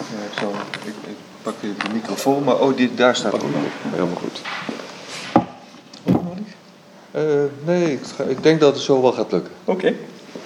Ik pak even de microfoon, maar daar staat het ook. Helemaal goed. Nee, ik denk dat het zo wel gaat lukken. Oké.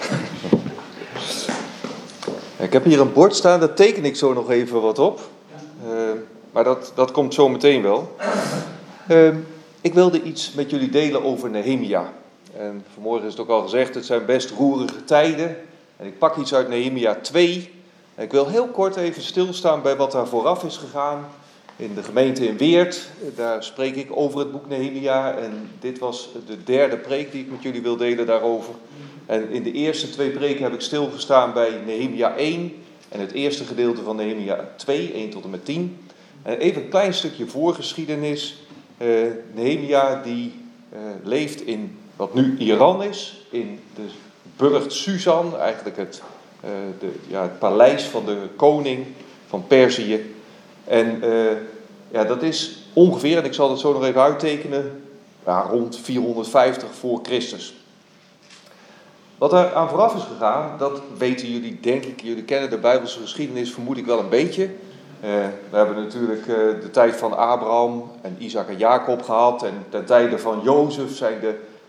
Ik heb hier een bord staan, daar teken ik zo nog even wat op. Maar dat komt zo meteen wel. Ik wilde iets met jullie delen over Nehemia. En vanmorgen is het ook al gezegd, het zijn best roerige tijden. En ik pak iets uit Nehemia 2. En ik wil heel kort even stilstaan bij wat daar vooraf is gegaan. In de gemeente in Weert, daar spreek ik over het boek Nehemia. En dit was de derde preek die ik met jullie wil delen daarover. En in de eerste 2 preken heb ik stilgestaan bij Nehemia 1 en het eerste gedeelte van Nehemia 2, 1 tot en met 10. En even een klein stukje voorgeschiedenis. Nehemia die leeft in wat nu Iran is, in de burcht Susan, eigenlijk het paleis van de koning van Perzië. En dat is ongeveer, en ik zal het zo nog even uittekenen, rond 450 voor Christus. Wat er aan vooraf is gegaan, dat weten jullie denk ik. Jullie kennen de Bijbelse geschiedenis vermoed ik wel een beetje. We hebben natuurlijk de tijd van Abraham en Isaac en Jacob gehad. En ten tijde van Jozef zijn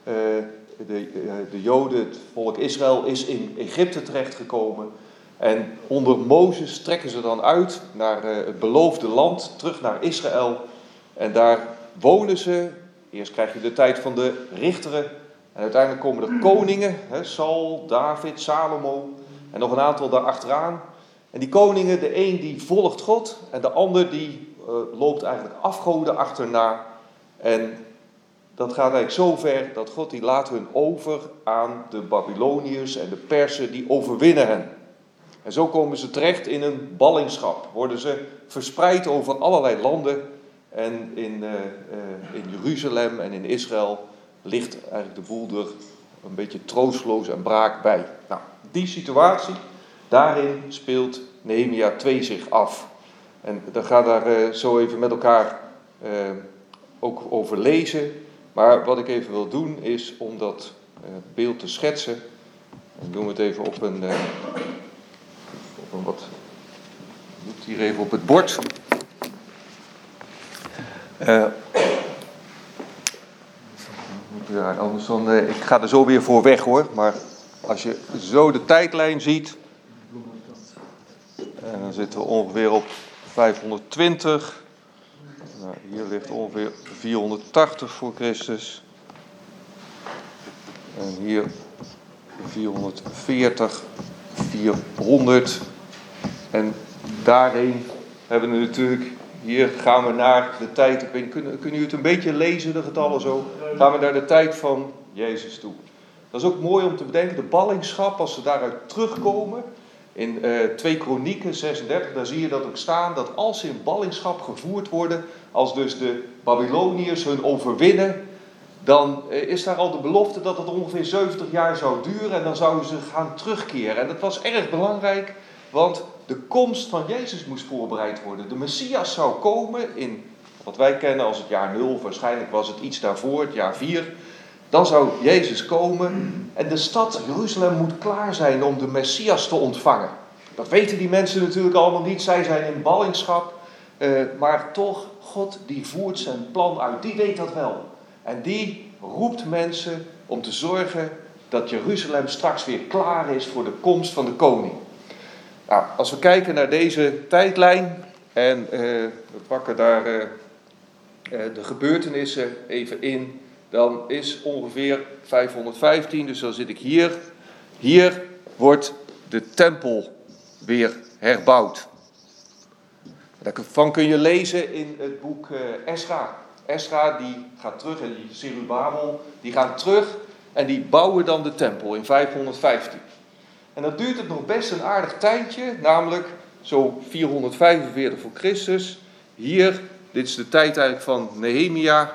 de Joden, het volk Israël, is in Egypte terechtgekomen. En onder Mozes trekken ze dan uit naar het beloofde land, terug naar Israël. En daar wonen ze. Eerst krijg je de tijd van de richteren. En uiteindelijk komen er koningen, Saul, David, Salomo en nog een aantal daarachteraan. En die koningen, de een die volgt God en de ander die loopt eigenlijk afgoden achterna. En dat gaat eigenlijk zo ver dat God die laat hun over aan de Babyloniërs en de Persen, die overwinnen hen. En zo komen ze terecht in een ballingschap, worden ze verspreid over allerlei landen. En in Jeruzalem en in Israël ligt eigenlijk de boel er een beetje troosteloos en braak bij. Nou, die situatie, daarin speelt Nehemia 2 zich af. En dan gaan we daar zo even met elkaar ook over lezen. Maar wat ik even wil doen is om dat beeld te schetsen. Dan doen we het even op een wat. Ik doe het hier even op het bord. Ja, anders dan, ik ga er zo weer voor weg hoor, maar als je zo de tijdlijn ziet, en dan zitten we ongeveer op 520, nou, hier ligt ongeveer 480 voor Christus, en hier 440, 400, en daarheen hebben we natuurlijk... Hier gaan we naar de tijd, ik weet niet, kunnen jullie het een beetje lezen, de getallen zo? Gaan we naar de tijd van Jezus toe. Dat is ook mooi om te bedenken, de ballingschap, als ze daaruit terugkomen. In 2 Kronieken 36, daar zie je dat ook staan, dat als ze in ballingschap gevoerd worden, als dus de Babyloniërs hun overwinnen, dan is daar al de belofte dat het ongeveer 70 jaar zou duren en dan zouden ze gaan terugkeren. En dat was erg belangrijk, want de komst van Jezus moest voorbereid worden. De Messias zou komen in wat wij kennen als het jaar 0. Waarschijnlijk was het iets daarvoor, het jaar 4. Dan zou Jezus komen. En de stad Jeruzalem moet klaar zijn om de Messias te ontvangen. Dat weten die mensen natuurlijk allemaal niet. Zij zijn in ballingschap. Maar toch, God die voert zijn plan uit. Die weet dat wel. En die roept mensen om te zorgen dat Jeruzalem straks weer klaar is voor de komst van de koning. Nou, als we kijken naar deze tijdlijn en we pakken daar de gebeurtenissen even in, dan is ongeveer 515, dus dan zit ik hier. Hier wordt de tempel weer herbouwd. Daarvan kun je lezen in het boek Esra. Esra die gaat terug en die Zerubabel, die gaan terug en die bouwen dan de tempel in 515. En dan duurt het nog best een aardig tijdje, namelijk zo 445 voor Christus. Hier, dit is de tijd eigenlijk van Nehemia.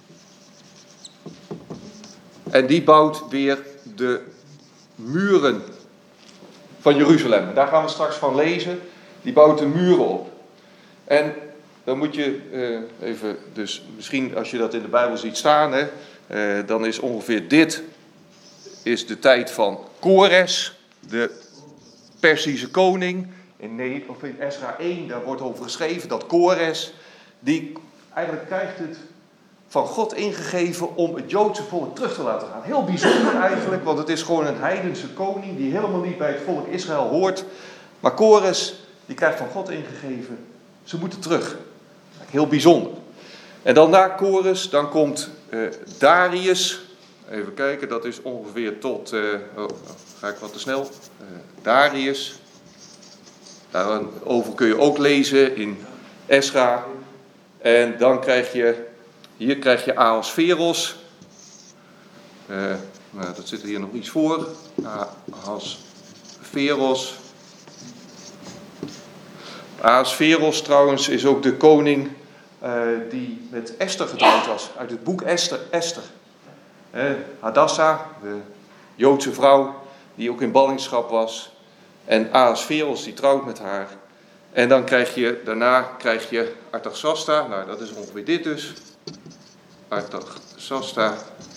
En die bouwt weer de muren van Jeruzalem. En daar gaan we straks van lezen. Die bouwt de muren op. En dan moet je even, dus misschien als je dat in de Bijbel ziet staan, dan is ongeveer dit is de tijd van Kores, de Perzische koning. in Ezra 1, daar wordt over geschreven dat Kores, die eigenlijk krijgt het van God ingegeven om het Joodse volk terug te laten gaan. Heel bijzonder eigenlijk, want het is gewoon een heidense koning die helemaal niet bij het volk Israël hoort. Maar Kores, die krijgt van God ingegeven, ze moeten terug. Heel bijzonder. En dan na Kores, dan komt Darius. Even kijken, dat is ongeveer tot, ga ik wat te snel. Darius. Daarover kun je ook lezen in Ezra. En dan krijg je Ahasveros. Dat zit er hier nog iets voor. Ahasveros. Ahasveros trouwens is ook de koning die met Esther getrouwd was. Uit het boek Esther. Hadassa, de Joodse vrouw, die ook in ballingschap was. En Ahasveros die trouwt met haar. En dan daarna krijg je Artaxasta. Nou, dat is ongeveer dit dus. Artaxasta.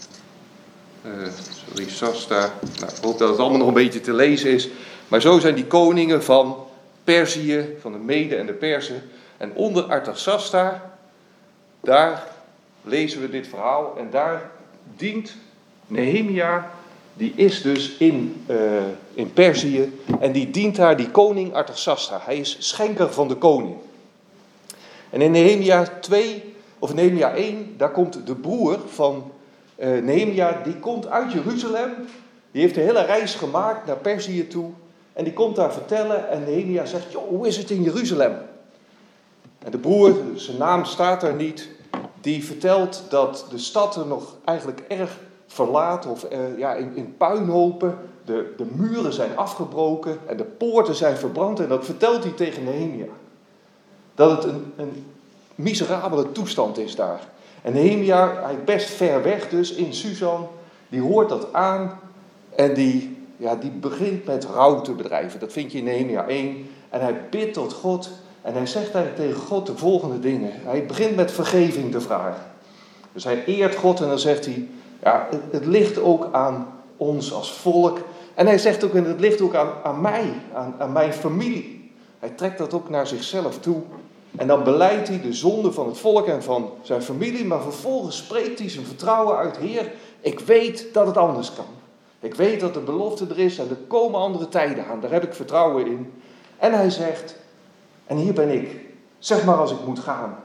Sasta. Nou, ik hoop dat het allemaal nog een beetje te lezen is. Maar zo zijn die koningen van Perzië, van de Meden en de Perzen. En onder Artaxasta, daar lezen we dit verhaal. En daar dient Nehemia, die is dus in Perzië. En die dient daar die koning Artaxasta. Hij is schenker van de koning. En in Nehemia 2, of Nehemia 1, daar komt de broer van Nehemia, die komt uit Jeruzalem. Die heeft de hele reis gemaakt naar Perzië toe. En die komt daar vertellen en Nehemia zegt, joh, hoe is het in Jeruzalem? En de broer, zijn naam staat er niet, die vertelt dat de stad er nog eigenlijk erg verlaten of in puinhopen. De muren zijn afgebroken en de poorten zijn verbrand. En dat vertelt hij tegen Nehemia. Dat het een miserabele toestand is daar. En Nehemia, hij is best ver weg dus in Susan, die hoort dat aan en die begint met rouw te bedrijven. Dat vind je in Nehemia 1. En hij bidt tot God en hij zegt eigenlijk tegen God de volgende dingen. Hij begint met vergeving te vragen. Dus hij eert God en dan zegt hij, ja, het ligt ook aan ons als volk. En hij zegt ook, en het ligt ook aan mij, aan mijn familie. Hij trekt dat ook naar zichzelf toe. En dan belijdt hij de zonde van het volk en van zijn familie. Maar vervolgens spreekt hij zijn vertrouwen uit. Heer, ik weet dat het anders kan. Ik weet dat de belofte er is en er komen andere tijden aan. Daar heb ik vertrouwen in. En hij zegt, en hier ben ik. Zeg maar als ik moet gaan.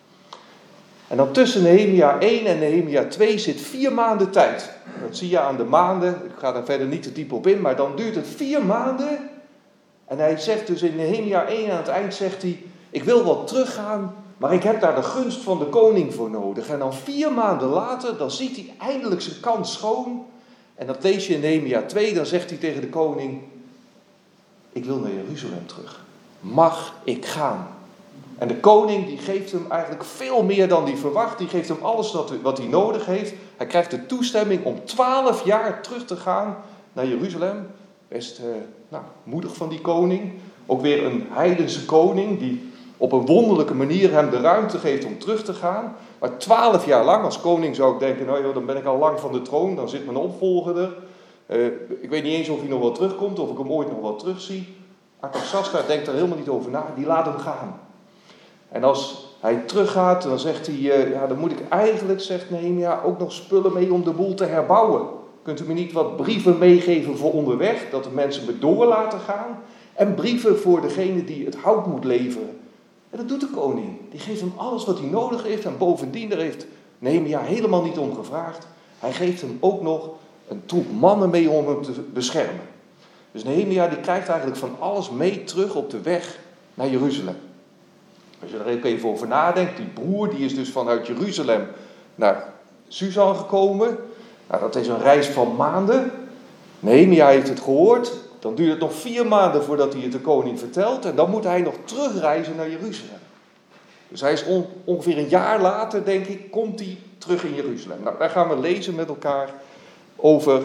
En dan tussen Nehemia 1 en Nehemia 2 zit 4 maanden tijd. Dat zie je aan de maanden. Ik ga daar verder niet te diep op in. Maar dan duurt het 4 maanden. En hij zegt dus in Nehemia 1 aan het eind zegt hij, ik wil wel teruggaan, maar ik heb daar de gunst van de koning voor nodig. En dan 4 maanden later, dan ziet hij eindelijk zijn kans schoon. En dat lees je in Nehemia 2, dan zegt hij tegen de koning, ik wil naar Jeruzalem terug. Mag ik gaan? En de koning die geeft hem eigenlijk veel meer dan hij verwacht. Die geeft hem alles wat hij nodig heeft. Hij krijgt de toestemming om 12 jaar terug te gaan naar Jeruzalem. Best moedig van die koning. Ook weer een heidense koning die op een wonderlijke manier hem de ruimte geeft om terug te gaan. Maar 12 jaar lang als koning zou ik denken, nou joh, dan ben ik al lang van de troon. Dan zit mijn opvolger er. Ik weet niet eens of hij nog wel terugkomt, of ik hem ooit nog wel terugzie. Artaxasta denkt er helemaal niet over na. Die laat hem gaan. En als hij teruggaat, dan zegt hij, dan moet ik eigenlijk, zegt Nehemia, ook nog spullen mee om de boel te herbouwen. Kunt u me niet wat brieven meegeven voor onderweg, dat de mensen me door laten gaan? En brieven voor degene die het hout moet leveren. En dat doet de koning. Die geeft hem alles wat hij nodig heeft. En bovendien, daar heeft Nehemia helemaal niet om gevraagd. Hij geeft hem ook nog een troep mannen mee om hem te beschermen. Dus Nehemia die krijgt eigenlijk van alles mee terug op de weg naar Jeruzalem. Als je er even over nadenkt, die broer die is dus vanuit Jeruzalem naar Susan gekomen. Nou, dat is een reis van maanden. Nehemia heeft het gehoord. Dan duurt het nog 4 maanden voordat hij het de koning vertelt. En dan moet hij nog terugreizen naar Jeruzalem. Dus hij is ongeveer een jaar later, denk ik, komt hij terug in Jeruzalem. Nou, daar gaan we lezen met elkaar over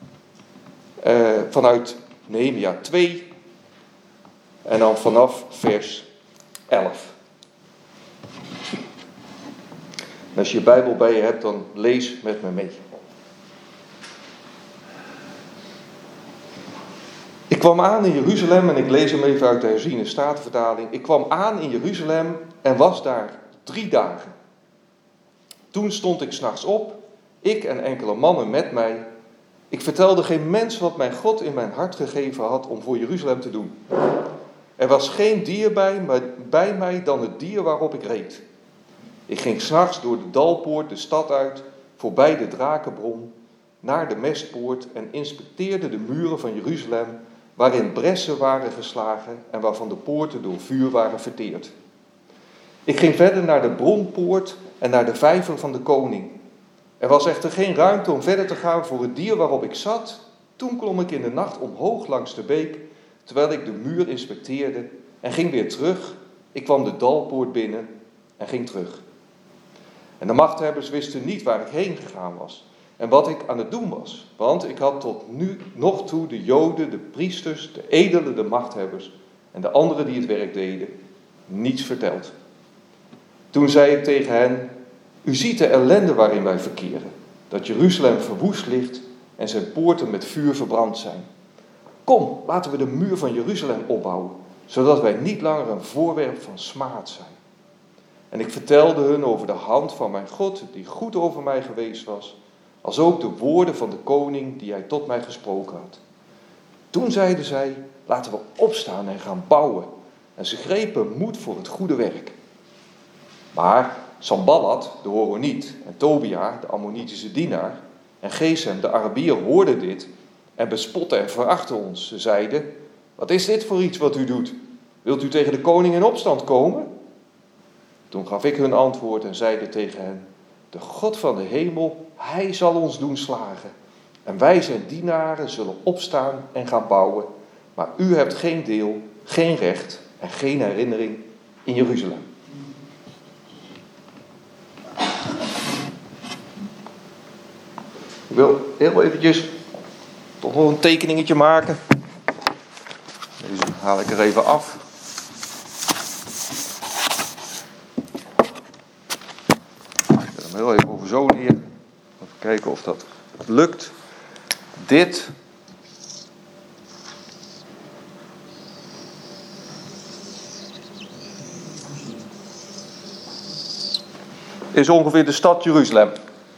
vanuit Nehemia 2. En dan vanaf vers 11. En als je je Bijbel bij je hebt, dan lees met me mee. Ik kwam aan in Jeruzalem, en ik lees hem even uit de herziene statenvertaling. Ik kwam aan in Jeruzalem en was daar 3 dagen. Toen stond ik 's nachts op, ik en enkele mannen met mij. Ik vertelde geen mens wat mijn God in mijn hart gegeven had om voor Jeruzalem te doen. Er was geen dier bij mij dan het dier waarop ik reed. Ik ging 's nachts door de Dalpoort de stad uit, voorbij de Drakenbron, naar de Mestpoort en inspecteerde de muren van Jeruzalem, waarin bressen waren geslagen en waarvan de poorten door vuur waren verteerd. Ik ging verder naar de Bronpoort en naar de vijver van de koning. Er was echter geen ruimte om verder te gaan voor het dier waarop ik zat. Toen klom ik in de nacht omhoog langs de beek, terwijl ik de muur inspecteerde, en ging weer terug. Ik kwam de Dalpoort binnen en ging terug. En de machthebbers wisten niet waar ik heen gegaan was en wat ik aan het doen was. Want ik had tot nu nog toe de Joden, de priesters, de edelen, de machthebbers en de anderen die het werk deden, niets verteld. Toen zei ik tegen hen: u ziet de ellende waarin wij verkeren, dat Jeruzalem verwoest ligt en zijn poorten met vuur verbrand zijn. Kom, laten we de muur van Jeruzalem opbouwen, zodat wij niet langer een voorwerp van smaad zijn. En ik vertelde hun over de hand van mijn God, die goed over mij geweest was, als ook de woorden van de koning die hij tot mij gesproken had. Toen zeiden zij: laten we opstaan en gaan bouwen. En ze grepen moed voor het goede werk. Maar Sanballat, de Horoniet, en Tobia, de Ammonitische dienaar, en Gesem, de Arabier, hoorden dit en bespotten en verachten ons. Ze zeiden: wat is dit voor iets wat u doet? Wilt u tegen de koning in opstand komen? Toen gaf ik hun antwoord en zeide tegen hen: de God van de hemel, hij zal ons doen slagen. En wij zijn dienaren, zullen opstaan en gaan bouwen. Maar u hebt geen deel, geen recht en geen herinnering in Jeruzalem. Ik wil heel eventjes toch nog een tekeningetje maken. Deze haal ik er even af. Ik zet hem heel even over zo neer. Even kijken of dat lukt. Dit is ongeveer de stad Jeruzalem.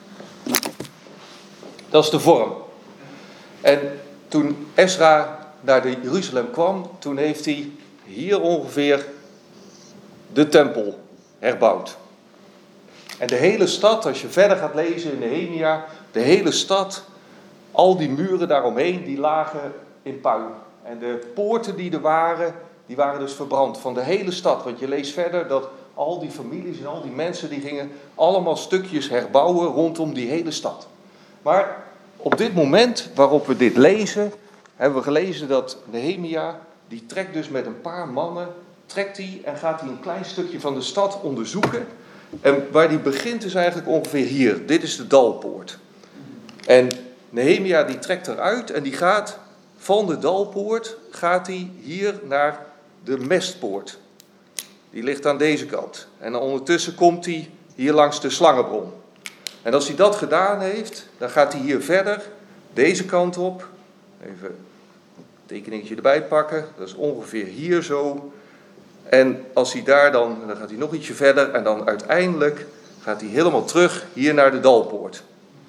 Dat is de vorm. En toen Ezra naar de Jeruzalem kwam, toen heeft hij hier ongeveer de tempel herbouwd. En de hele stad, als je verder gaat lezen in Nehemia, de hele stad, al die muren daaromheen, die lagen in puin. En de poorten die er waren, die waren dus verbrand van de hele stad. Want je leest verder dat al die families en al die mensen, die gingen allemaal stukjes herbouwen rondom die hele stad. Maar op dit moment waarop we dit lezen, hebben we gelezen dat Nehemia, die trekt dus met een paar mannen, trekt hij en gaat hij een klein stukje van de stad onderzoeken. En waar die begint is eigenlijk ongeveer hier. Dit is de Dalpoort. En Nehemia die trekt eruit en die gaat van de Dalpoort, gaat hij hier naar de Mestpoort. Die ligt aan deze kant. En ondertussen komt hij hier langs de Slangenbron. En als hij dat gedaan heeft, dan gaat hij hier verder, deze kant op. Even een tekeningetje erbij pakken. Dat is ongeveer hier zo. En als hij daar dan gaat hij nog ietsje verder. En dan uiteindelijk gaat hij helemaal terug hier naar de Dalpoort.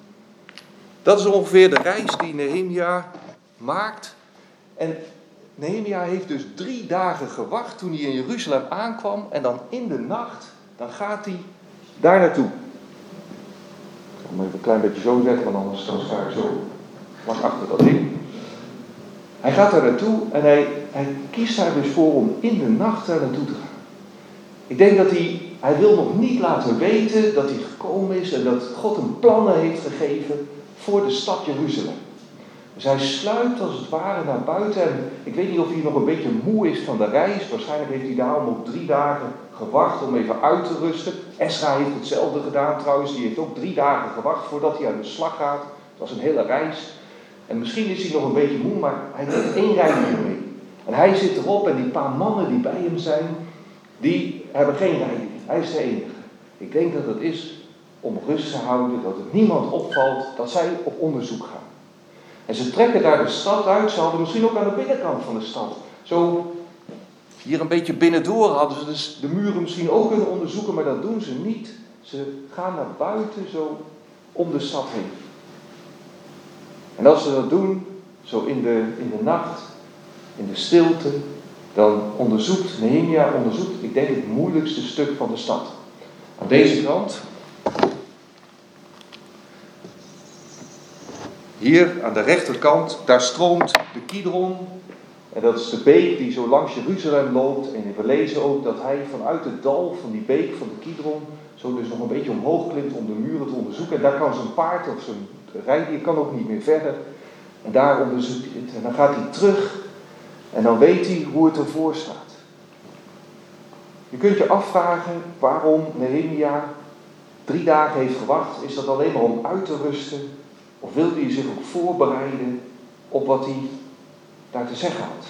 Dat is ongeveer de reis die Nehemia maakt. En Nehemia heeft dus 3 dagen gewacht toen hij in Jeruzalem aankwam. En dan in de nacht, dan gaat hij daar naartoe. Ik zal hem even een klein beetje zo zetten, want anders sta ik zo vlak achter dat ding. Hij gaat daar naartoe en hij kiest daar dus voor om in de nacht daar naartoe te gaan. Ik denk dat hij wil nog niet laten weten dat hij gekomen is en dat God hem plannen heeft gegeven voor de stad Jeruzalem. Dus hij sluipt als het ware naar buiten en ik weet niet of hij nog een beetje moe is van de reis. Waarschijnlijk heeft hij daarom ook 3 dagen gewacht om even uit te rusten. Esra heeft hetzelfde gedaan trouwens, die heeft ook 3 dagen gewacht voordat hij aan de slag gaat. Het was een hele reis. En misschien is hij nog een beetje moe, maar hij neemt 1 rijdier mee. En hij zit erop en die paar mannen die bij hem zijn, die hebben geen rijdier. Hij is de enige. Ik denk dat het is om rust te houden, dat het niemand opvalt, dat zij op onderzoek gaan. En ze trekken daar de stad uit. Ze hadden misschien ook aan de binnenkant van de stad. Zo hier een beetje binnendoor hadden ze dus de muren misschien ook kunnen onderzoeken, maar dat doen ze niet. Ze gaan naar buiten zo om de stad heen. En als ze dat doen, zo in de nacht, in de stilte, dan onderzoekt Nehemia, ik denk het moeilijkste stuk van de stad. Aan deze kant, hier aan de rechterkant, daar stroomt de Kidron. En dat is de beek die zo langs Jeruzalem loopt. En we lezen ook dat hij vanuit het dal van die beek van de Kidron zo dus nog een beetje omhoog klimt om de muren te onderzoeken. En daar kan zijn paard of zijn rijdier kan ook niet meer verder. En daar onderzoekt hij het. En dan gaat hij terug. En dan weet hij hoe het ervoor staat. Je kunt je afvragen waarom Nehemia 3 dagen heeft gewacht. Is dat alleen maar om uit te rusten? Of wilde hij zich ook voorbereiden op wat hij daar te zeggen had?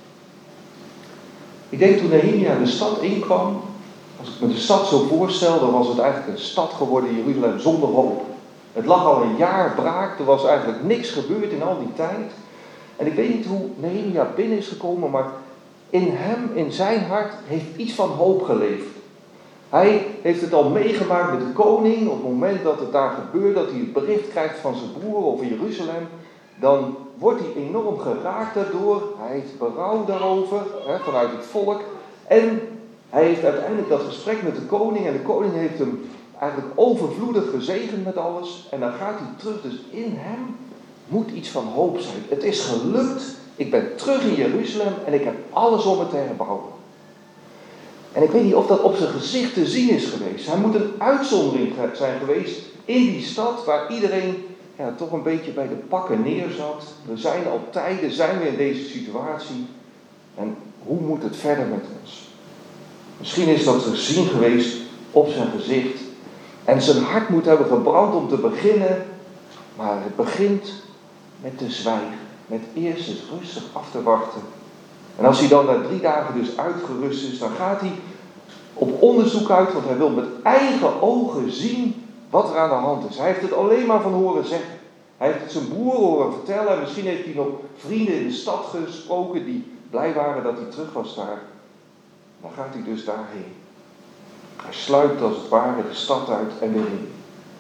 Ik denk toen Nehemia de stad inkwam, als ik me de stad zo voorstel, dan was het eigenlijk een stad geworden, Jeruzalem, zonder hoop. Het lag al een jaar braak, er was eigenlijk niks gebeurd in al die tijd. En ik weet niet hoe Nehemia binnen is gekomen, maar in hem, in zijn hart, heeft iets van hoop geleefd. Hij heeft het al meegemaakt met de koning. Op het moment dat het daar gebeurt, dat hij het bericht krijgt van zijn broer over Jeruzalem, dan wordt hij enorm geraakt daardoor. Hij heeft berouw daarover, vanuit het volk. En hij heeft uiteindelijk dat gesprek met de koning. En de koning heeft hem eigenlijk overvloedig gezegend met alles. En dan gaat hij terug. Dus in hem moet iets van hoop zijn. Het is gelukt. Ik ben terug in Jeruzalem en ik heb alles om het te herbouwen. En ik weet niet of dat op zijn gezicht te zien is geweest. Hij moet een uitzondering zijn geweest in die stad waar iedereen toch een beetje bij de pakken neerzat. We zijn al tijden, zijn we in deze situatie. En hoe moet het verder met ons? Misschien is dat te zien geweest op zijn gezicht. En zijn hart moet hebben gebrand om te beginnen. Maar het begint met te zwijgen. Met eerst eens rustig af te wachten. En als hij dan na 3 dagen dus uitgerust is, dan gaat hij op onderzoek uit. Want hij wil met eigen ogen zien wat er aan de hand is. Hij heeft het alleen maar van horen zeggen. Hij heeft het zijn broer horen vertellen. En misschien heeft hij nog vrienden in de stad gesproken die blij waren dat hij terug was daar. Dan gaat hij dus daarheen. Hij sluipt als het ware de stad uit en weer in.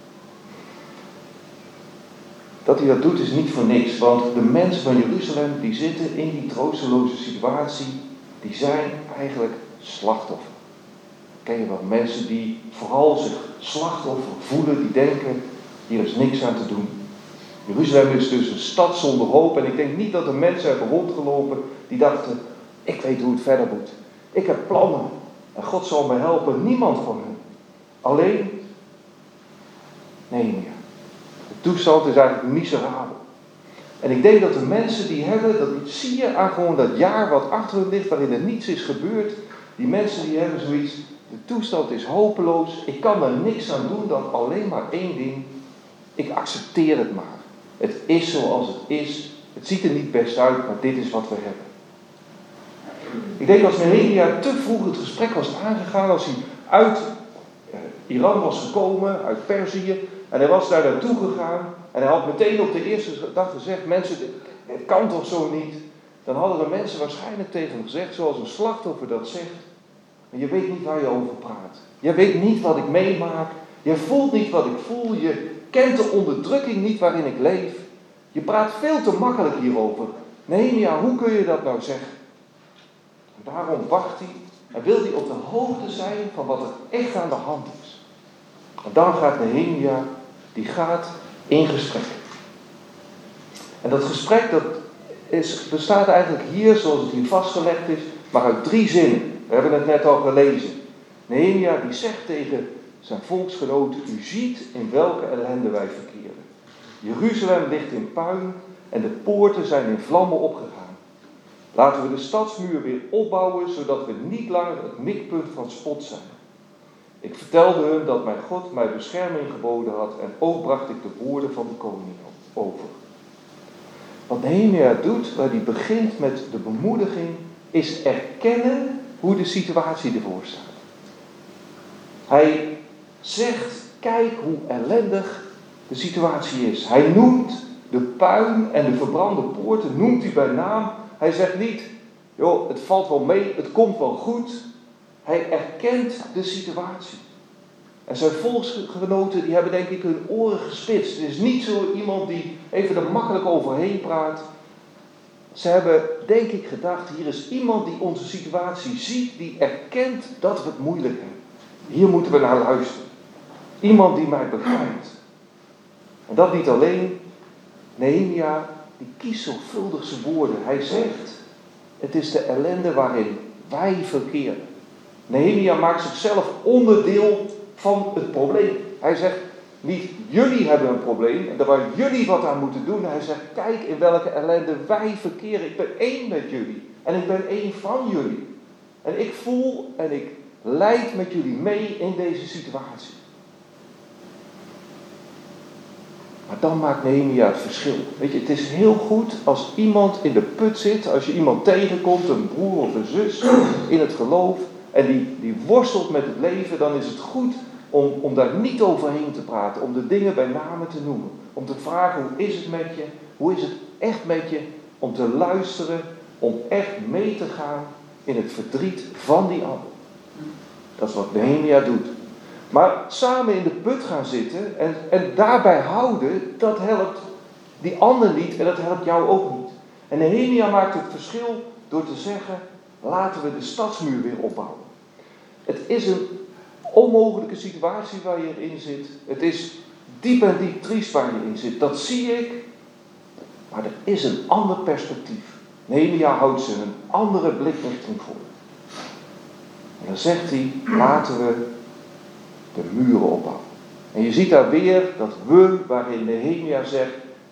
Dat hij dat doet is niet voor niks. Want de mensen van Jeruzalem die zitten in die troosteloze situatie. Die zijn eigenlijk slachtoffer. Ken je wel mensen die vooral zich slachtoffer voelen. Die denken, hier is niks aan te doen. Jeruzalem is dus een stad zonder hoop. En ik denk niet dat er mensen hebben rondgelopen die dachten, ik weet hoe het verder moet. Ik heb plannen. En God zal me helpen. Niemand van hen. Alleen Nehemia. De toestand is eigenlijk miserabel. En ik denk dat de mensen die hebben, dat zie je aan gewoon dat jaar wat achter hen ligt, waarin er niets is gebeurd. Die mensen die hebben zoiets, de toestand is hopeloos. Ik kan er niks aan doen dan alleen maar één ding. Ik accepteer het maar. Het is zoals het is. Het ziet er niet best uit, maar dit is wat we hebben. Ik denk als Nehemia te vroeg het gesprek was aangegaan, als hij uit Iran was gekomen, uit Perzië, en hij was daar naartoe gegaan, en hij had meteen op de eerste dag gezegd, mensen, het kan toch zo niet. Dan hadden de mensen waarschijnlijk tegen hem gezegd, zoals een slachtoffer dat zegt, maar je weet niet waar je over praat. Je weet niet wat ik meemaak. Je voelt niet wat ik voel. Je kent de onderdrukking niet waarin ik leef. Je praat veel te makkelijk hierover. Nehemia, hoe kun je dat nou zeggen? En daarom wacht hij en wil hij op de hoogte zijn van wat er echt aan de hand is. En dan gaat Nehemia, die gaat in gesprek. En dat gesprek bestaat eigenlijk hier, zoals het hier vastgelegd is, maar uit 3 zinnen. We hebben het net al gelezen. Nehemia die zegt tegen zijn volksgenoten, u ziet in welke ellende wij verkeren. Jeruzalem ligt in puin en de poorten zijn in vlammen opgegaan. Laten we de stadsmuur weer opbouwen, zodat we niet langer het mikpunt van spot zijn. Ik vertelde hun dat mijn God mij bescherming geboden had en ook bracht ik de woorden van de koning over. Wat Nehemia doet, waar hij begint met de bemoediging, is erkennen hoe de situatie ervoor staat. Hij zegt, kijk hoe ellendig de situatie is. Hij noemt De puin en de verbrande poorten noemt hij bij naam. Hij zegt niet, joh, het valt wel mee, het komt wel goed. Hij erkent de situatie. En zijn volksgenoten die hebben denk ik hun oren gespitst. Het is niet zo iemand die even er makkelijk overheen praat. Ze hebben denk ik gedacht, hier is iemand die onze situatie ziet, die erkent dat we het moeilijk hebben. Hier moeten we naar luisteren. Iemand die mij begrijpt. En dat niet alleen. Nehemia, die kiest zorgvuldig zijn woorden. Hij zegt, het is de ellende waarin wij verkeren. Nehemia maakt zichzelf onderdeel van het probleem. Hij zegt, niet jullie hebben een probleem en daar waar jullie wat aan moeten doen. Hij zegt, kijk in welke ellende wij verkeren. Ik ben één met jullie en ik ben één van jullie. En ik voel en ik lijd met jullie mee in deze situatie. Maar dan maakt Nehemia het verschil. Weet je, het is heel goed als iemand in de put zit, als je iemand tegenkomt, een broer of een zus in het geloof, en die worstelt met het leven, dan is het goed om daar niet overheen te praten, om de dingen bij name te noemen. Om te vragen, hoe is het met je? Hoe is het echt met je? Om te luisteren, om echt mee te gaan in het verdriet van die ander. Dat is wat Nehemia doet. Maar samen in de put gaan zitten en daarbij houden, dat helpt die ander niet en dat helpt jou ook niet. En Nehemia maakt het verschil door te zeggen, laten we de stadsmuur weer opbouwen. Het is een onmogelijke situatie waar je in zit. Het is diep en diep triest waar je in zit. Dat zie ik. Maar er is een ander perspectief. Nehemia houdt ze een andere blikrichting voor. En dan zegt hij, laten we de muren opbouwen. En je ziet daar weer dat we, waarin Nehemia zegt,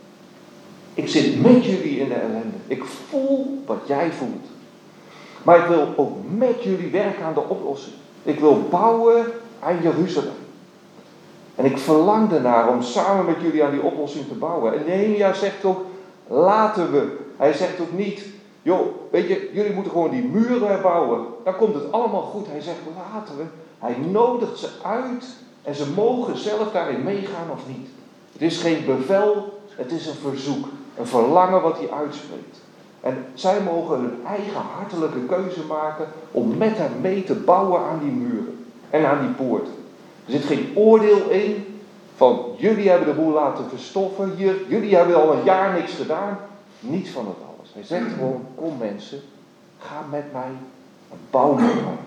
ik zit met jullie in de ellende. Ik voel wat jij voelt. Maar ik wil ook met jullie werken aan de oplossing. Ik wil bouwen aan Jeruzalem. En ik verlang ernaar om samen met jullie aan die oplossing te bouwen. En Nehemia zegt ook, laten we. Hij zegt ook niet, joh, weet je, jullie moeten gewoon die muren herbouwen. Dan komt het allemaal goed. Hij zegt, laten we. Hij nodigt ze uit en ze mogen zelf daarin meegaan of niet. Het is geen bevel, het is een verzoek. Een verlangen wat hij uitspreekt. En zij mogen hun eigen hartelijke keuze maken om met hem mee te bouwen aan die muren en aan die poorten. Er zit geen oordeel in van jullie hebben de boel laten verstoffen hier, jullie hebben al een jaar niks gedaan. Niets van het alles. Hij zegt gewoon, kom mensen, ga met mij en bouw met mij.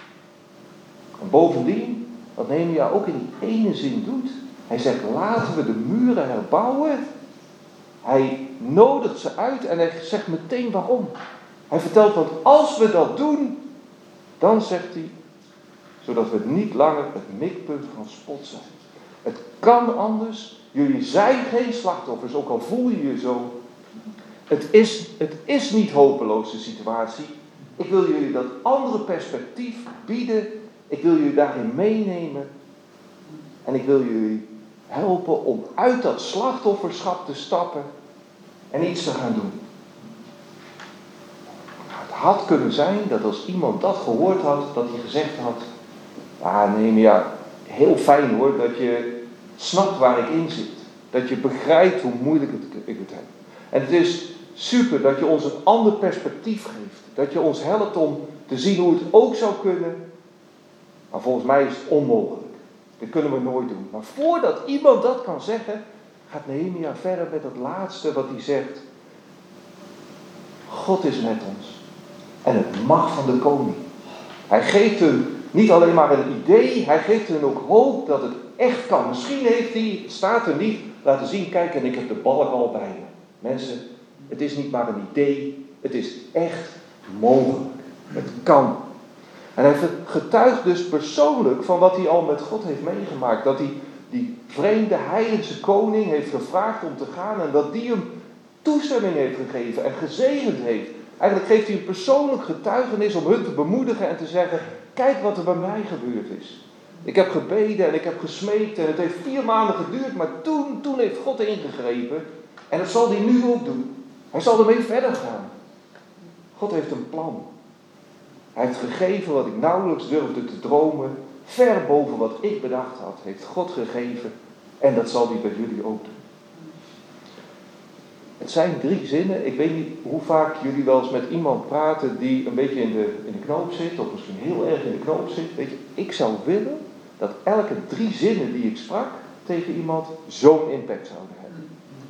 En bovendien, wat Nehemia ook in die ene zin doet, hij zegt laten we de muren herbouwen. Hij nodigt ze uit en hij zegt meteen waarom. Hij vertelt dat als we dat doen, dan zegt hij, zodat we niet langer het mikpunt van spot zijn. Het kan anders. Jullie zijn geen slachtoffers, ook al voel je je zo. Het is niet hopeloos de situatie. Ik wil jullie dat andere perspectief bieden. Ik wil jullie daarin meenemen. En ik wil jullie helpen om uit dat slachtofferschap te stappen en iets te gaan doen. Het had kunnen zijn dat als iemand dat gehoord had, dat hij gezegd had, Nehemia, heel fijn hoor, dat je snapt waar ik in zit. Dat je begrijpt hoe moeilijk ik het heb. En het is super dat je ons een ander perspectief geeft. Dat je ons helpt om te zien hoe het ook zou kunnen. Maar volgens mij is het onmogelijk. Dat kunnen we nooit doen. Maar voordat iemand dat kan zeggen, gaat Nehemia verder met het laatste wat hij zegt. God is met ons. En het mag van de koning. Hij geeft hun niet alleen maar een idee, hij geeft hun ook hoop dat het echt kan. Misschien heeft hij, het staat er niet, laten zien, kijk en ik heb de balk al bij me. Mensen, het is niet maar een idee, het is echt mogelijk. Het kan. En hij getuigt dus persoonlijk van wat hij al met God heeft meegemaakt. Dat hij die vreemde heidense koning heeft gevraagd om te gaan en dat die hem toestemming heeft gegeven en gezegend heeft. Eigenlijk geeft hij een persoonlijk getuigenis om hun te bemoedigen en te zeggen, kijk wat er bij mij gebeurd is. Ik heb gebeden en ik heb gesmeekt en het heeft 4 maanden geduurd, maar toen heeft God ingegrepen en dat zal hij nu ook doen. Hij zal ermee verder gaan. God heeft een plan. Hij heeft gegeven wat ik nauwelijks durfde te dromen, ver boven wat ik bedacht had, heeft God gegeven en dat zal hij bij jullie ook doen. Het zijn 3 zinnen. Ik weet niet hoe vaak jullie wel eens met iemand praten die een beetje in de knoop zit, of misschien heel erg in de knoop zit. Weet je, ik zou willen dat elke 3 zinnen die ik sprak tegen iemand zo'n impact zouden hebben.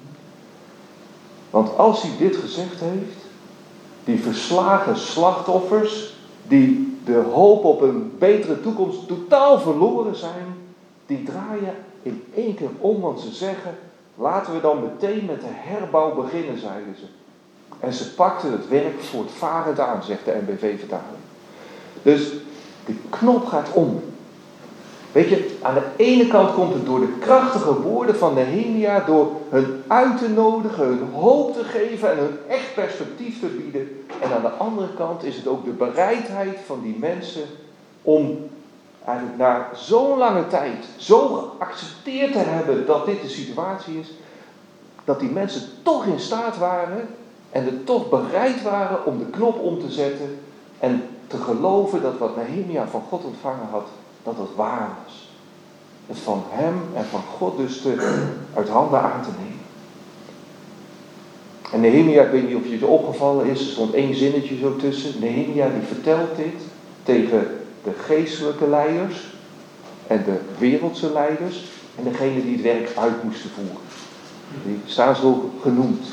Want als hij dit gezegd heeft, die verslagen slachtoffers, die de hoop op een betere toekomst totaal verloren zijn, die draaien in 1 keer om, want ze zeggen, laten we dan meteen met de herbouw beginnen, zeiden ze. En ze pakten het werk voortvarend aan, zegt de NBV-vertaling. Dus de knop gaat om. Weet je, aan de ene kant komt het door de krachtige woorden van Nehemia, door hun uit te nodigen, hun hoop te geven en hun echt perspectief te bieden. En aan de andere kant is het ook de bereidheid van die mensen om eigenlijk na zo'n lange tijd zo geaccepteerd te hebben dat dit de situatie is, dat die mensen toch in staat waren en er toch bereid waren om de knop om te zetten en te geloven dat wat Nehemia van God ontvangen had, dat het waar was. Het van hem en van God dus uit handen aan te nemen. En Nehemia, ik weet niet of je het opgevallen is, er stond 1 zinnetje zo tussen. Nehemia die vertelt dit tegen de geestelijke leiders en de wereldse leiders en degene die het werk uit moesten voeren. Die staan zo genoemd.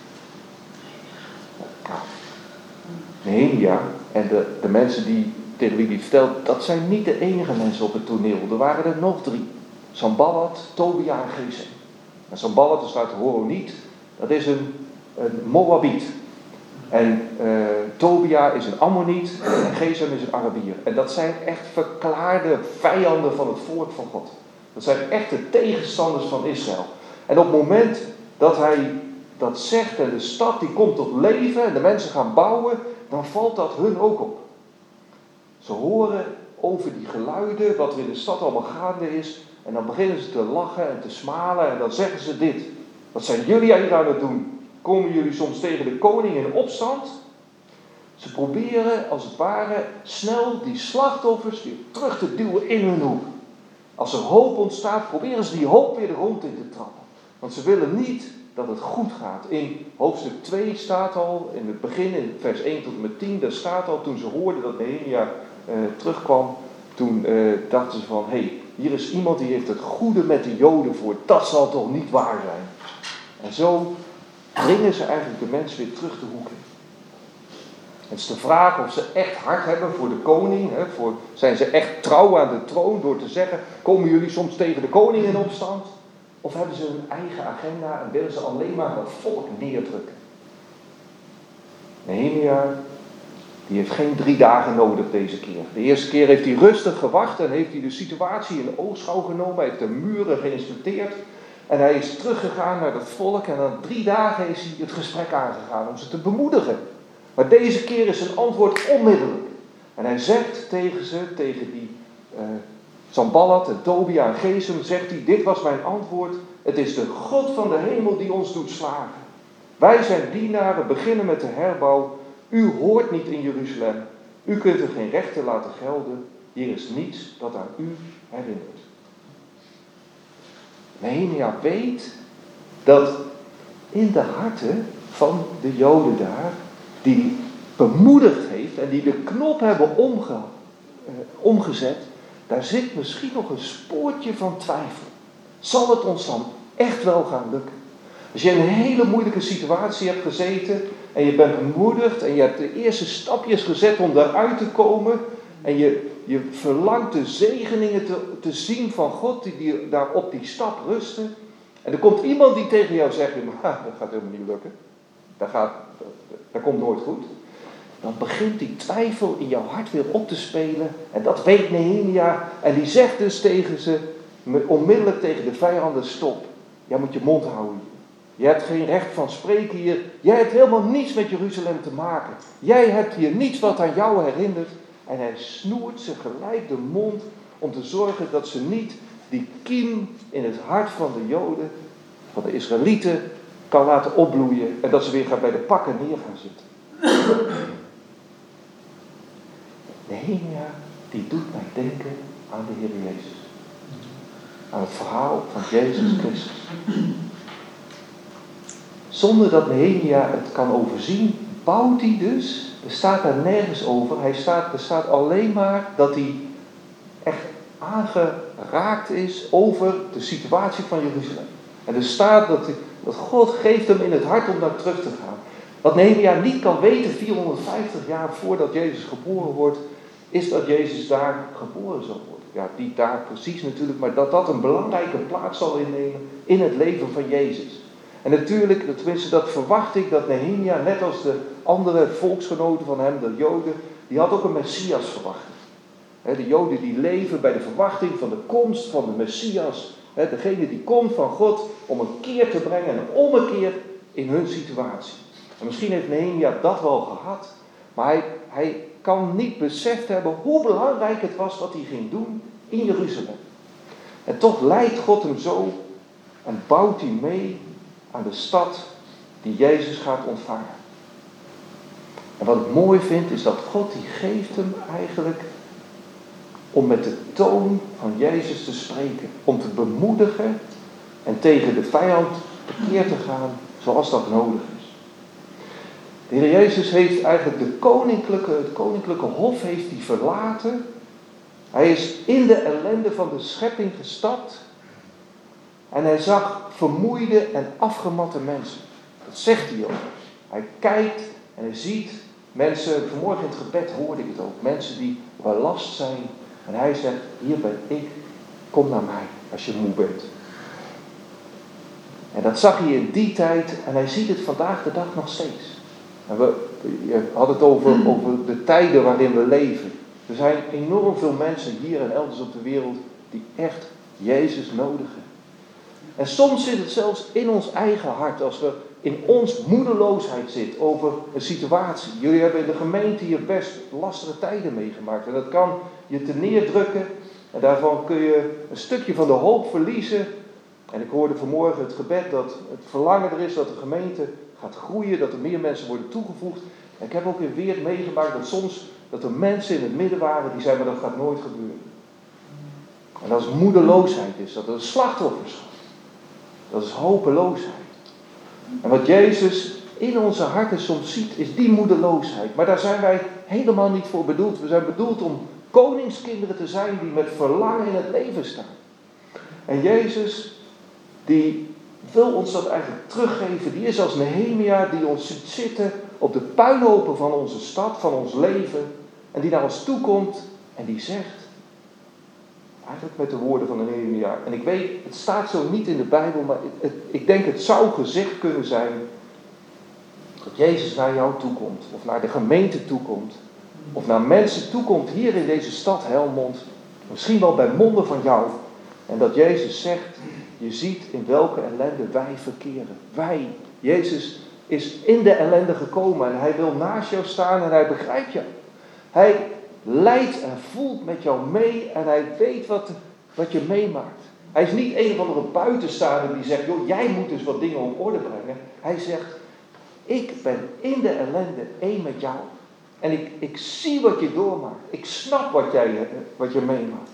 Nehemia en de mensen tegen wie hij vertelt, dat zijn niet de enige mensen op het toneel. Er waren er nog 3. Sanballat, Tobia en Gesem. En Sanballat, er staat Horoniet, dat is een Moabiet. En Tobia is een Ammoniet en Gesem is een Arabier. En dat zijn echt verklaarde vijanden van het volk van God. Dat zijn echte tegenstanders van Israël. En op het moment dat hij dat zegt en de stad die komt tot leven en de mensen gaan bouwen, dan valt dat hun ook op. Ze horen over die geluiden, wat er in de stad allemaal gaande is, en dan beginnen ze te lachen en te smalen en dan zeggen ze dit. Wat zijn jullie hier aan het doen? Komen jullie soms tegen de koning in opstand? Ze proberen, als het ware, snel die slachtoffers weer terug te duwen in hun hoek. Als er hoop ontstaat, proberen ze die hoop weer de grond in te trappen. Want ze willen niet dat het goed gaat. In hoofdstuk 2 staat al, in het begin, in vers 1 tot en met 10, daar staat al, toen ze hoorden dat Nehemia terugkwam, toen dachten ze van, hé, hier is iemand die heeft het goede met de Joden voor, dat zal toch niet waar zijn. En zo brengen ze eigenlijk de mensen weer terug de hoek in. Het is de vraag of ze echt hart hebben voor de koning. Zijn ze echt trouw aan de troon door te zeggen, komen jullie soms tegen de koning in opstand? Of hebben ze hun eigen agenda en willen ze alleen maar dat volk neerdrukken? Nehemia, die heeft geen 3 dagen nodig deze keer. De eerste keer heeft hij rustig gewacht en heeft hij de situatie in de oogschouw genomen. Hij heeft de muren geïnspecteerd. En hij is teruggegaan naar het volk en na 3 dagen is hij het gesprek aangegaan om ze te bemoedigen. Maar deze keer is zijn antwoord onmiddellijk. En hij zegt tegen ze, tegen die Sanballat en Tobia en Gesem, zegt hij, dit was mijn antwoord. Het is de God van de hemel die ons doet slagen. Wij zijn dienaren, beginnen met de herbouw. U hoort niet in Jeruzalem. U kunt er geen rechten laten gelden. Hier is niets dat aan u herinnert. Nehemia weet dat in de harten van de Joden daar, die hij bemoedigd heeft en die de knop hebben omgezet, daar zit misschien nog een spoortje van twijfel. Zal het ons dan echt wel gaan lukken? Als je in een hele moeilijke situatie hebt gezeten en je bent bemoedigd en je hebt de eerste stapjes gezet om daaruit te komen en je verlangt de zegeningen te zien van God die daar op die stap rusten. En er komt iemand die tegen jou zegt, maar dat gaat helemaal niet lukken. Dat komt nooit goed. Dan begint die twijfel in jouw hart weer op te spelen. En dat weet Nehemia. En die zegt dus tegen ze, onmiddellijk tegen de vijanden, stop. Jij moet je mond houden. Je hebt geen recht van spreken hier. Jij hebt helemaal niets met Jeruzalem te maken. Jij hebt hier niets wat aan jou herinnert. En hij snoert ze gelijk de mond om te zorgen dat ze niet die kiem in het hart van de Joden, van de Israëlieten, kan laten opbloeien. En dat ze weer bij de pakken neer gaan zitten. Nehemia, die doet mij denken aan de Heer Jezus. Aan het verhaal van Jezus Christus. Zonder dat Nehemia het kan overzien, bouwt hij dus. Er staat daar nergens over. Er staat alleen maar dat hij echt aangeraakt is over de situatie van Jeruzalem. En er staat dat God geeft hem in het hart om daar terug te gaan. Wat Nehemia niet kan weten 450 jaar voordat Jezus geboren wordt, is dat Jezus daar geboren zal worden. Ja, niet daar precies natuurlijk, maar dat een belangrijke plaats zal innemen in het leven van Jezus. En natuurlijk, tenminste dat verwacht ik, dat Nehemia, net als de andere volksgenoten van hem, de Joden, die had ook een Messias verwacht. De Joden die leven bij de verwachting van de komst van de Messias. Degene die komt van God om een keer te brengen en een ommekeer in hun situatie. En misschien heeft Nehemia dat wel gehad, maar hij kan niet beseft hebben hoe belangrijk het was wat hij ging doen in Jeruzalem. En toch leidt God hem zo en bouwt hij mee aan de stad die Jezus gaat ontvangen. En wat ik mooi vind is dat God die geeft hem eigenlijk om met de toon van Jezus te spreken. Om te bemoedigen en tegen de vijand tekeer te gaan zoals dat nodig is. De Heer Jezus heeft eigenlijk het koninklijke hof heeft hij verlaten. Hij is in de ellende van de schepping gestapt. En hij zag vermoeide en afgematte mensen. Dat zegt hij ook. Hij kijkt en hij ziet mensen, vanmorgen in het gebed hoorde ik het ook. Mensen die belast zijn. En hij zegt, hier ben ik, kom naar mij als je moe bent. En dat zag hij in die tijd en hij ziet het vandaag de dag nog steeds. En je had het over de tijden waarin we leven. Er zijn enorm veel mensen hier en elders op de wereld die echt Jezus nodigen. En soms zit het zelfs in ons eigen hart, als we in ons moedeloosheid zitten over een situatie. Jullie hebben in de gemeente hier best lastige tijden meegemaakt. En dat kan je te neerdrukken. En daarvan kun je een stukje van de hoop verliezen. En ik hoorde vanmorgen het gebed dat het verlangen er is dat de gemeente gaat groeien. Dat er meer mensen worden toegevoegd. En ik heb ook in Weert meegemaakt dat soms dat er mensen in het midden waren die zeiden, maar dat gaat nooit gebeuren. En dat is moedeloosheid is, dat is slachtofferschap. Dat is hopeloosheid. En wat Jezus in onze harten soms ziet, is die moedeloosheid. Maar daar zijn wij helemaal niet voor bedoeld. We zijn bedoeld om koningskinderen te zijn die met verlangen in het leven staan. En Jezus, die wil ons dat eigenlijk teruggeven. Die is als Nehemia die ons ziet zitten op de puinhopen van onze stad, van ons leven. En die naar ons toe komt en die zegt, eigenlijk met de woorden van de Nehemia. En ik weet, het staat zo niet in de Bijbel, maar ik denk het zou gezegd kunnen zijn dat Jezus naar jou toe komt, of naar de gemeente toe komt, of naar mensen toe komt hier in deze stad Helmond, misschien wel bij monden van jou. En dat Jezus zegt, je ziet in welke ellende wij verkeren. Wij, Jezus is in de ellende gekomen en hij wil naast jou staan en hij begrijpt jou. Hij lijdt en voelt met jou mee en hij weet wat je meemaakt. Hij is niet een of andere buitenstaander die zegt, joh, jij moet dus wat dingen op orde brengen. Hij zegt, ik ben in de ellende één met jou. En ik zie wat je doormaakt. Ik snap wat je meemaakt.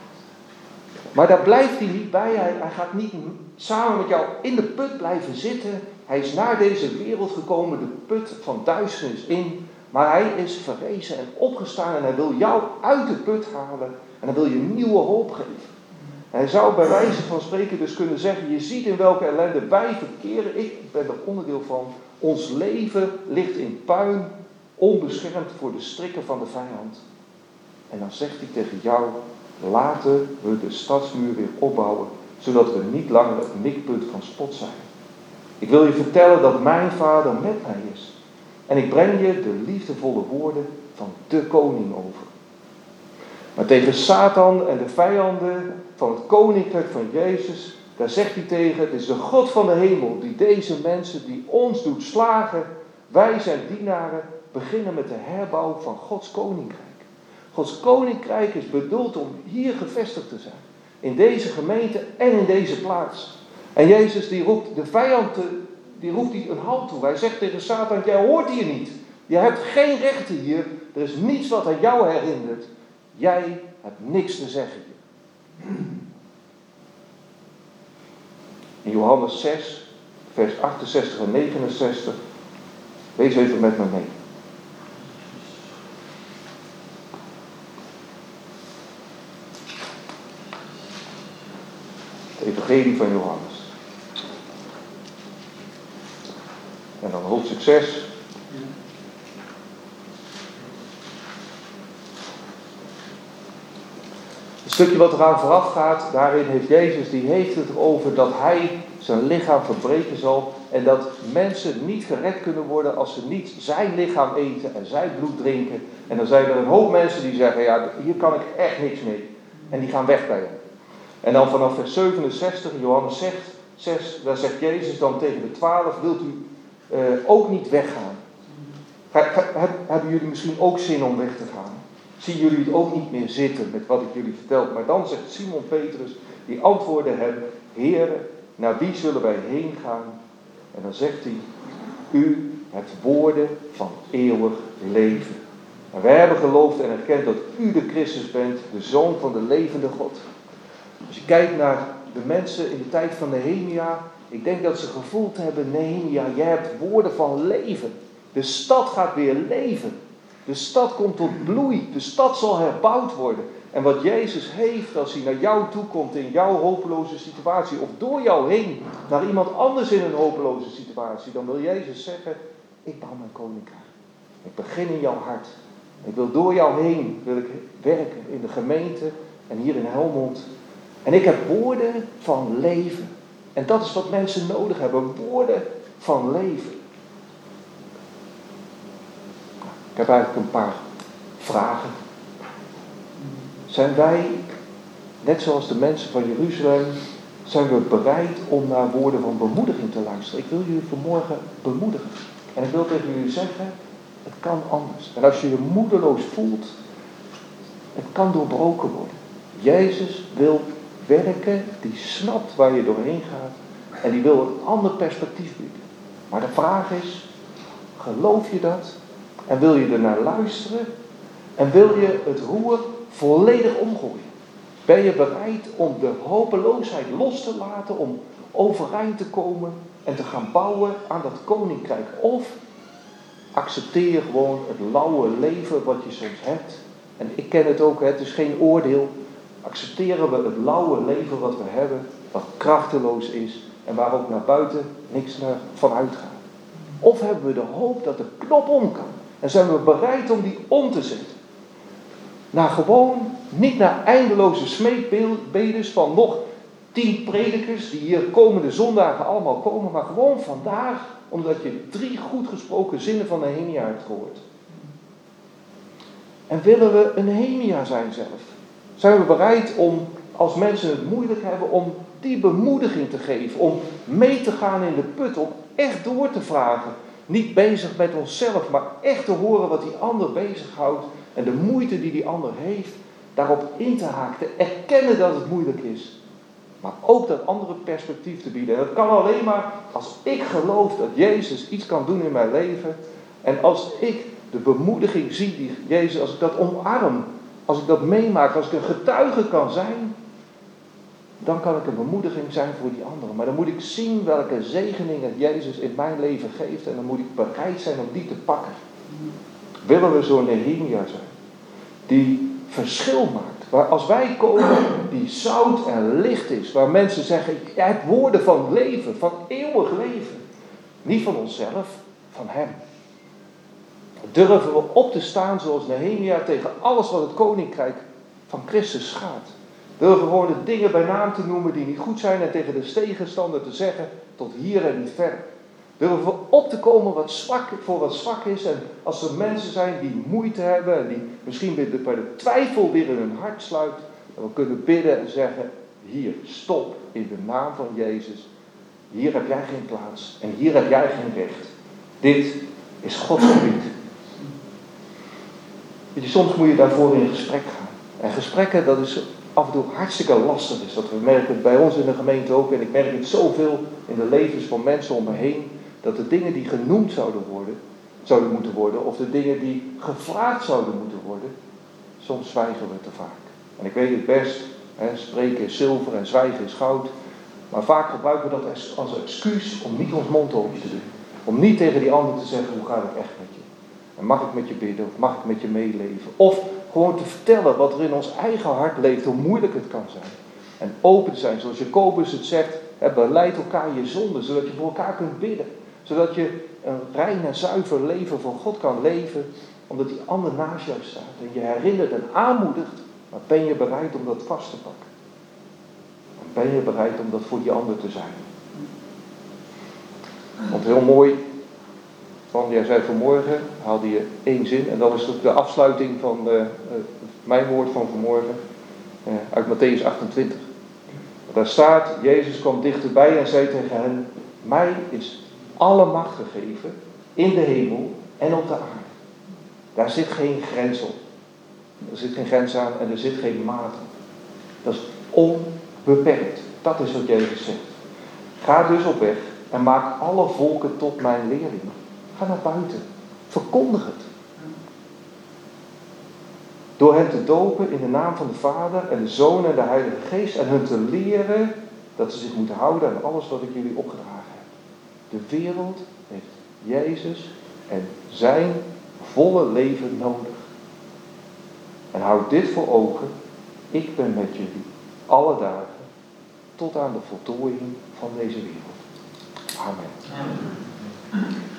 Maar daar blijft hij niet bij. Hij gaat niet samen met jou in de put blijven zitten. Hij is naar deze wereld gekomen, de put van duisternis in. Maar hij is verrezen en opgestaan en hij wil jou uit de put halen. En hij wil je nieuwe hoop geven. Hij zou bij wijze van spreken dus kunnen zeggen, je ziet in welke ellende wij verkeren. Ik ben er onderdeel van. Ons leven ligt in puin, onbeschermd voor de strikken van de vijand. En dan zegt hij tegen jou, laten we de stadsmuur weer opbouwen, zodat we niet langer het mikpunt van spot zijn. Ik wil je vertellen dat mijn vader met mij is. En ik breng je de liefdevolle woorden van de koning over. Maar tegen Satan en de vijanden van het koninkrijk van Jezus, daar zegt hij tegen, het is de God van de hemel die deze mensen, die ons doet slagen, wij zijn dienaren, beginnen met de herbouw van Gods koninkrijk. Gods koninkrijk is bedoeld om hier gevestigd te zijn. In deze gemeente en in deze plaats. En Jezus die roept de vijand, die roept niet een halt toe. Hij zegt tegen Satan, jij hoort hier niet. Je hebt geen rechten hier. Er is niets wat aan jou herinnert. Jij hebt niks te zeggen hier. In Johannes 6, vers 68 en 69. Lees even met me mee. Het Evangelie van Johannes. En dan hoofdstuk 6. Het stukje wat eraan vooraf gaat, daarin heeft Jezus, die heeft het erover dat hij zijn lichaam verbreken zal. En dat mensen niet gered kunnen worden als ze niet zijn lichaam eten en zijn bloed drinken. En dan zijn er een hoop mensen die zeggen, ja, hier kan ik echt niks mee. En die gaan weg bij hem. En dan vanaf vers 67, Johannes 6, daar zegt Jezus dan tegen de 12, wilt u ook niet weggaan? Hebben jullie misschien ook zin om weg te gaan? Zien jullie het ook niet meer zitten met wat ik jullie vertel? Maar dan zegt Simon Petrus, die antwoordde hem, Heere, naar wie zullen wij heen gaan? En dan zegt hij, u hebt woorden van eeuwig leven. En wij hebben geloofd en erkend dat u de Christus bent, de Zoon van de levende God. Als je kijkt naar de mensen in de tijd van Nehemia, ik denk dat ze gevoeld hebben, Nehemia, jij hebt woorden van leven. De stad gaat weer leven. De stad komt tot bloei. De stad zal herbouwd worden. En wat Jezus heeft als hij naar jou toe komt in jouw hopeloze situatie, of door jou heen naar iemand anders in een hopeloze situatie, dan wil Jezus zeggen, ik bouw mijn koninkrijk. Ik begin in jouw hart. Ik wil door jou heen wil ik werken in de gemeente en hier in Helmond. En ik heb woorden van leven. En dat is wat mensen nodig hebben. Woorden van leven. Ik heb eigenlijk een paar vragen. Zijn wij, net zoals de mensen van Jeruzalem, zijn we bereid om naar woorden van bemoediging te luisteren? Ik wil jullie vanmorgen bemoedigen. En ik wil tegen jullie zeggen, het kan anders. En als je je moedeloos voelt, het kan doorbroken worden. Jezus wil werken, die snapt waar je doorheen gaat. En die wil een ander perspectief bieden. Maar de vraag is, geloof je dat? En wil je er naar luisteren? En wil je het roer volledig omgooien? Ben je bereid om de hopeloosheid los te laten, om overeind te komen en te gaan bouwen aan dat koninkrijk? Of accepteer je gewoon het lauwe leven wat je soms hebt? En ik ken het ook, het is geen oordeel. Accepteren we het lauwe leven wat we hebben, wat krachteloos is en waar ook naar buiten niks van uitgaat? Of hebben we de hoop dat de knop om kan? En zijn we bereid om die om te zetten? Niet naar eindeloze smeekbedes van nog 10 predikers die hier komende zondagen allemaal komen, maar gewoon vandaag, omdat je 3 goed gesproken zinnen van Nehemia hebt gehoord. En willen we een Nehemia zijn zelf? Zijn we bereid om, als mensen het moeilijk hebben, om die bemoediging te geven, om mee te gaan in de put, om echt door te vragen? Niet bezig met onszelf, maar echt te horen wat die ander bezighoudt en de moeite die ander heeft, daarop in te haken, te erkennen dat het moeilijk is. Maar ook dat andere perspectief te bieden. En dat kan alleen maar als ik geloof dat Jezus iets kan doen in mijn leven. En als ik de bemoediging zie die Jezus, als ik dat omarm, als ik dat meemaak, als ik een getuige kan zijn, dan kan ik een bemoediging zijn voor die anderen. Maar dan moet ik zien welke zegeningen Jezus in mijn leven geeft en dan moet ik bereid zijn om die te pakken. Willen we zo'n Nehemia zijn, die verschil maakt, waar als wij komen, die zout en licht is, waar mensen zeggen, jij hebt woorden van leven, van eeuwig leven. Niet van onszelf, van Hem. Durven we op te staan zoals Nehemia tegen alles wat het koninkrijk van Christus schaadt. Durven we gewoon de dingen bij naam te noemen die niet goed zijn en tegen de tegenstander te zeggen, tot hier en niet verder. Durven we op te komen wat zwak is en als er mensen zijn die moeite hebben en die misschien bij de twijfel weer in hun hart sluit, dat we kunnen bidden en zeggen, hier, stop, in de naam van Jezus. Hier heb jij geen plaats en hier heb jij geen recht. Dit is Gods gebied. Weet je, soms moet je daarvoor in gesprek gaan. En gesprekken, dat is af en toe hartstikke lastig. Dus dat we merken het bij ons in de gemeente ook. En ik merk het zoveel in de levens van mensen om me heen. Dat de dingen die genoemd zouden moeten worden. Of de dingen die gevraagd zouden moeten worden. Soms zwijgen we te vaak. En ik weet het best. Spreken is zilver en zwijgen is goud. Maar vaak gebruiken we dat als excuus om niet ons mond open te doen. Om niet tegen die ander te zeggen, hoe gaat het echt met je? En mag ik met je bidden of mag ik met je meeleven? Of gewoon te vertellen wat er in ons eigen hart leeft, hoe moeilijk het kan zijn. En open te zijn, zoals Jacobus het zegt, beleid elkaar je zonde, zodat je voor elkaar kunt bidden. Zodat je een rein en zuiver leven voor God kan leven, omdat die ander naast jou staat. En je herinnert en aanmoedigt, maar ben je bereid om dat vast te pakken? En ben je bereid om dat voor die ander te zijn? Want heel mooi, jij zei vanmorgen, haalde je 1 zin, en dat is de afsluiting van mijn woord van vanmorgen, uit Mattheüs 28. Daar staat, Jezus kwam dichterbij en zei tegen hen, mij is alle macht gegeven, in de hemel en op de aarde. Daar zit geen grens op. Er zit geen grens aan en er zit geen maat op. Dat is onbeperkt. Dat is wat Jezus zegt. Ga dus op weg en maak alle volken tot mijn leerlingen. Ga naar buiten. Verkondig het. Door hen te dopen in de naam van de Vader en de Zoon en de Heilige Geest. En hun te leren dat ze zich moeten houden aan alles wat ik jullie opgedragen heb. De wereld heeft Jezus en zijn volle leven nodig. En houd dit voor ogen. Ik ben met jullie alle dagen tot aan de voltooiing van deze wereld. Amen.